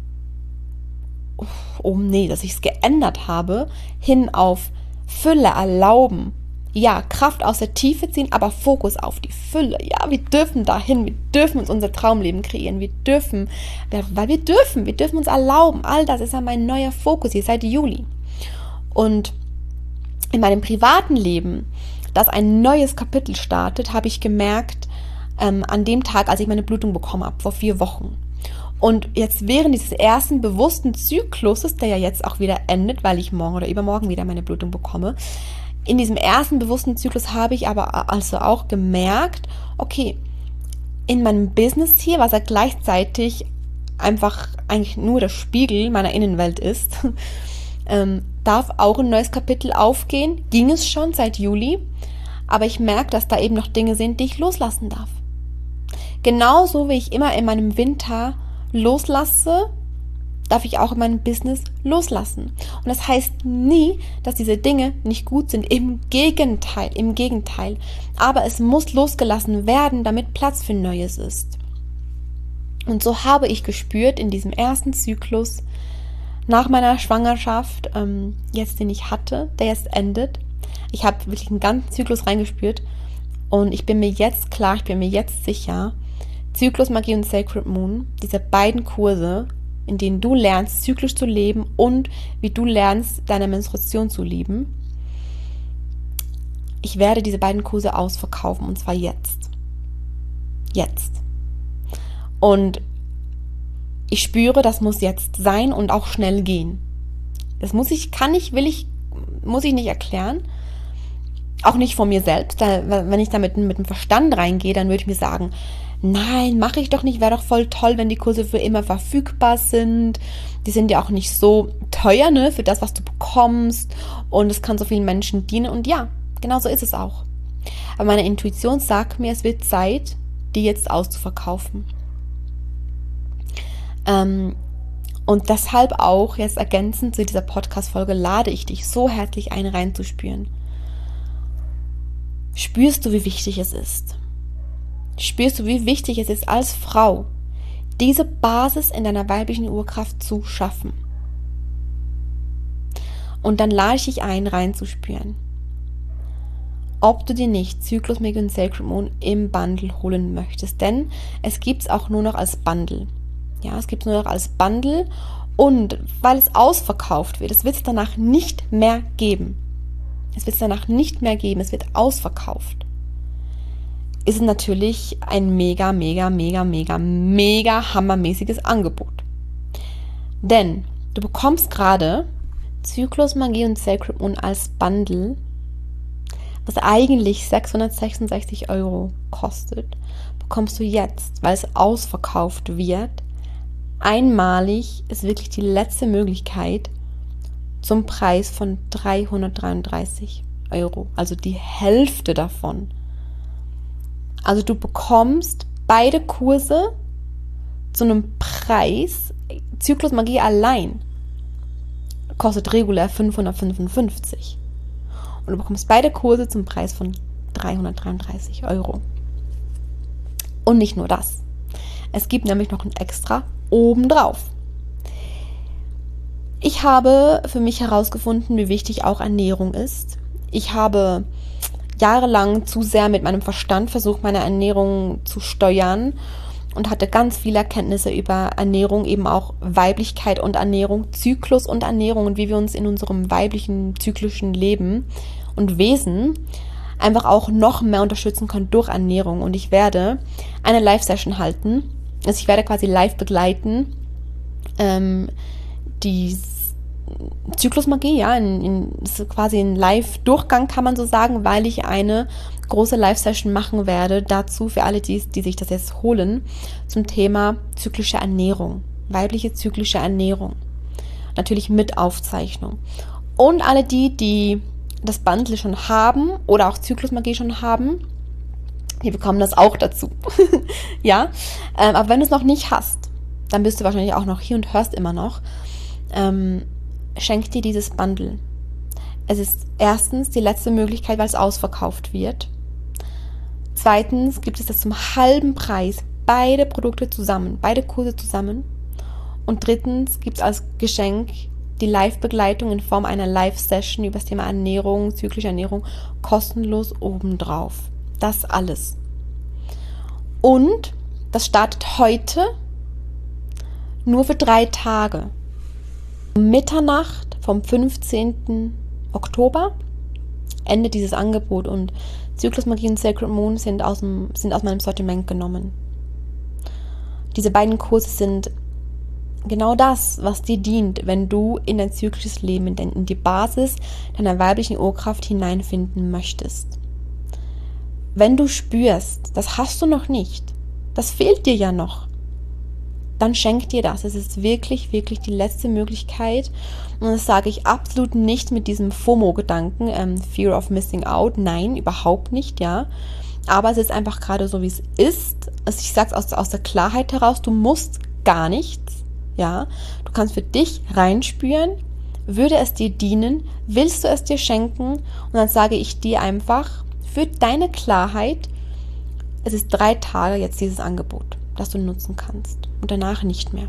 um, nee, dass ich es geändert habe, hin auf Fülle erlauben. Ja, Kraft aus der Tiefe ziehen, aber Fokus auf die Fülle. Ja, wir dürfen dahin, wir dürfen uns unser Traumleben kreieren, wir dürfen, weil wir dürfen, wir dürfen uns erlauben. All das ist ja mein neuer Fokus hier seit Juli. Und in meinem privaten Leben, das ein neues Kapitel startet, habe ich gemerkt, ähm, an dem Tag, als ich meine Blutung bekommen habe, vor vier Wochen. Und jetzt während dieses ersten bewussten Zykluses, der ja jetzt auch wieder endet, weil ich morgen oder übermorgen wieder meine Blutung bekomme, in diesem ersten bewussten Zyklus habe ich aber also auch gemerkt, okay, in meinem Business hier, was ja gleichzeitig einfach eigentlich nur der Spiegel meiner Innenwelt ist, ähm, darf auch ein neues Kapitel aufgehen. Ging es schon seit Juli, aber ich merke, dass da eben noch Dinge sind, die ich loslassen darf. Genauso wie ich immer in meinem Winter loslasse, darf ich auch in meinem Business loslassen. Und das heißt nie, dass diese Dinge nicht gut sind. Im Gegenteil, im Gegenteil. Aber es muss losgelassen werden, damit Platz für Neues ist. Und so habe ich gespürt in diesem ersten Zyklus nach meiner Schwangerschaft, ähm, jetzt den ich hatte, der jetzt endet. Ich habe wirklich einen ganzen Zyklus reingespürt und ich bin mir jetzt klar, ich bin mir jetzt sicher, Zyklusmagie und Sacred Moon, diese beiden Kurse, in denen du lernst, zyklisch zu leben und wie du lernst, deine Menstruation zu lieben. Ich werde diese beiden Kurse ausverkaufen und zwar jetzt. Jetzt. Und ich spüre, das muss jetzt sein und auch schnell gehen. Das muss ich, kann ich, will ich, muss ich nicht erklären. Auch nicht von mir selbst. Da, wenn ich da mit, mit dem Verstand reingehe, dann würde ich mir sagen, nein, mache ich doch nicht, wäre doch voll toll, wenn die Kurse für immer verfügbar sind. Die sind ja auch nicht so teuer, ne, für das, was du bekommst und es kann so vielen Menschen dienen und ja, genau so ist es auch. Aber meine Intuition sagt mir, es wird Zeit, die jetzt auszuverkaufen. Ähm, und deshalb auch, jetzt ergänzend zu dieser Podcast-Folge, lade ich dich so herzlich ein, reinzuspüren. Spürst du, wie wichtig es ist? Spürst du, wie wichtig es ist, als Frau diese Basis in deiner weiblichen Urkraft zu schaffen? Und dann lade ich dich ein, reinzuspüren, ob du dir nicht Zyklusmagie und Sacred Moon im Bundle holen möchtest. Denn es gibt es auch nur noch als Bundle. Ja, es gibt es nur noch als Bundle. Und weil es ausverkauft wird, es wird es danach nicht mehr geben. Es wird es danach nicht mehr geben. Es wird ausverkauft. Ist natürlich ein mega, mega, mega, mega, mega hammermäßiges Angebot. Denn du bekommst gerade Zyklusmagie und Sacred Moon als Bundle, was eigentlich sechshundertsechsundsechzig Euro kostet, bekommst du jetzt, weil es ausverkauft wird, einmalig, ist wirklich die letzte Möglichkeit zum Preis von dreihundertdreiunddreißig Euro, also die Hälfte davon. Also du bekommst beide Kurse zu einem Preis, Zyklusmagie allein kostet regulär fünfhundertfünfundfünfzig und du bekommst beide Kurse zum Preis von dreihundertdreiunddreißig Euro. Und nicht nur das, es gibt nämlich noch ein Extra obendrauf. Ich habe für mich herausgefunden, wie wichtig auch Ernährung ist. Ich habe jahrelang zu sehr mit meinem Verstand versucht, meine Ernährung zu steuern und hatte ganz viele Erkenntnisse über Ernährung, eben auch Weiblichkeit und Ernährung, Zyklus und Ernährung und wie wir uns in unserem weiblichen, zyklischen Leben und Wesen einfach auch noch mehr unterstützen können durch Ernährung. Und ich werde eine Live-Session halten, also ich werde quasi live begleiten, ähm, die Zyklusmagie, ja, in, in, ist quasi ein Live-Durchgang, kann man so sagen, weil ich eine große Live-Session machen werde, dazu für alle, die, die sich das jetzt holen, zum Thema zyklische Ernährung, weibliche zyklische Ernährung. Natürlich mit Aufzeichnung. Und alle die, die das Bundle schon haben oder auch Zyklusmagie schon haben, die bekommen das auch dazu. Ja, ähm, aber wenn du es noch nicht hast, dann bist du wahrscheinlich auch noch hier und hörst immer noch, ähm, schenk dir dieses Bundle. Es ist erstens die letzte Möglichkeit, weil es ausverkauft wird. Zweitens gibt es das zum halben Preis, beide Produkte zusammen, beide Kurse zusammen. Und drittens gibt es als Geschenk die Live-Begleitung in Form einer Live-Session über das Thema Ernährung, zyklische Ernährung, kostenlos obendrauf. Das alles. Und das startet heute nur für drei Tage. Mitternacht vom fünfzehnten Oktober endet dieses Angebot und Zyklusmagie und Sacred Moon sind aus, dem, sind aus meinem Sortiment genommen. Diese beiden Kurse sind genau das, was dir dient, wenn du in dein zyklisches Leben, in, in die Basis deiner weiblichen Urkraft hineinfinden möchtest. Wenn du spürst, das hast du noch nicht, das fehlt dir ja noch, dann schenk dir das. Es ist wirklich, wirklich die letzte Möglichkeit. Und das sage ich absolut nicht mit diesem FOMO-Gedanken, ähm, Fear of Missing Out. Nein, überhaupt nicht, ja. Aber es ist einfach gerade so, wie es ist. Also ich sage es aus, aus der Klarheit heraus, du musst gar nichts, ja. Du kannst für dich reinspüren, würde es dir dienen, willst du es dir schenken? Und dann sage ich dir einfach, für deine Klarheit, es ist drei Tage jetzt dieses Angebot, das du nutzen kannst und danach nicht mehr.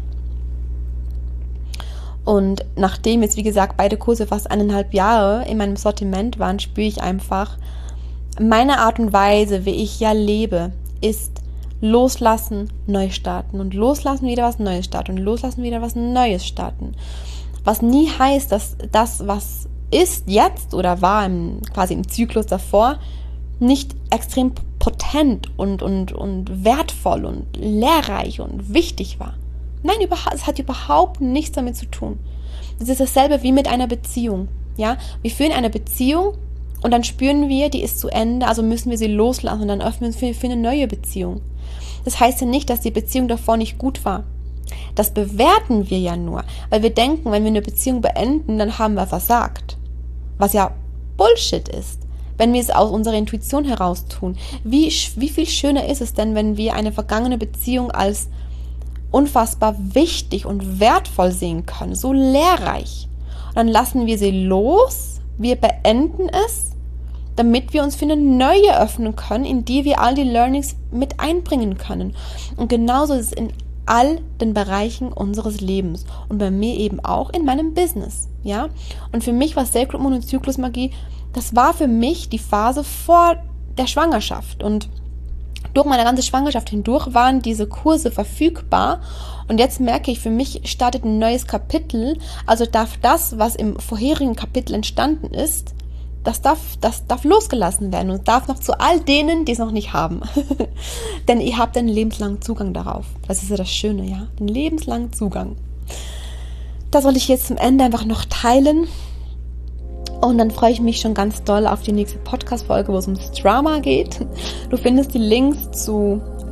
Und nachdem jetzt, wie gesagt, beide Kurse fast eineinhalb Jahre in meinem Sortiment waren, spüre ich einfach, meine Art und Weise, wie ich ja lebe, ist loslassen, neu starten und loslassen, wieder was Neues starten und loslassen, wieder was Neues starten. Was nie heißt, dass das, was ist jetzt oder war im, quasi im Zyklus davor, nicht extrem potent und, und, und wertvoll und lehrreich und wichtig war. Nein, es hat überhaupt nichts damit zu tun. Es ist dasselbe wie mit einer Beziehung. Ja? Wir führen eine Beziehung und dann spüren wir, die ist zu Ende, also müssen wir sie loslassen und dann öffnen wir uns für eine neue Beziehung. Das heißt ja nicht, dass die Beziehung davor nicht gut war. Das bewerten wir ja nur, weil wir denken, wenn wir eine Beziehung beenden, dann haben wir versagt. Was ja Bullshit ist. Wenn wir es aus unserer Intuition heraus tun. Wie, wie viel schöner ist es denn, wenn wir eine vergangene Beziehung als unfassbar wichtig und wertvoll sehen können, so lehrreich. Und dann lassen wir sie los, wir beenden es, damit wir uns für eine neue öffnen können, in die wir all die Learnings mit einbringen können. Und genauso ist es in all den Bereichen unseres Lebens und bei mir eben auch in meinem Business. Ja? Und für mich war Sacred Moon und Zyklusmagie, das war für mich die Phase vor der Schwangerschaft und durch meine ganze Schwangerschaft hindurch waren diese Kurse verfügbar und jetzt merke ich, für mich startet ein neues Kapitel, also darf das, was im vorherigen Kapitel entstanden ist, das darf, das darf losgelassen werden und darf noch zu all denen, die es noch nicht haben. Denn ihr habt einen lebenslangen Zugang darauf. Das ist ja das Schöne, ja, einen lebenslangen Zugang. Das wollte ich jetzt zum Ende einfach noch teilen. Und dann freue ich mich schon ganz doll auf die nächste Podcast-Folge, wo es ums Drama geht. Du findest die Links zu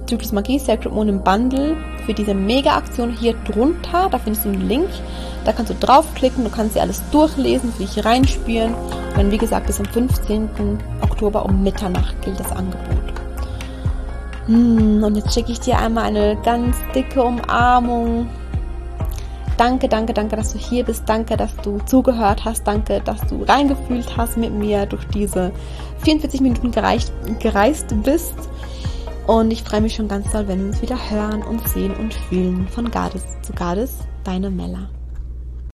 Zyklus Magie Sacred Moon im Bundle für diese Mega-Aktion hier drunter. Da findest du einen Link. Da kannst du draufklicken, du kannst dir alles durchlesen, für dich reinspüren. Und dann, wie gesagt, bis am fünfzehnten Oktober um Mitternacht gilt das Angebot. Hm, und jetzt schicke ich dir einmal eine ganz dicke Umarmung. Danke, danke, danke, dass du hier bist. Danke, dass du zugehört hast. Danke, dass du reingefühlt hast mit mir durch diese vierundvierzig Minuten gereicht, gereist bist. Und ich freue mich schon ganz doll, wenn wir uns wieder hören und sehen und fühlen. Von Goddess zu Goddess, deine Mella.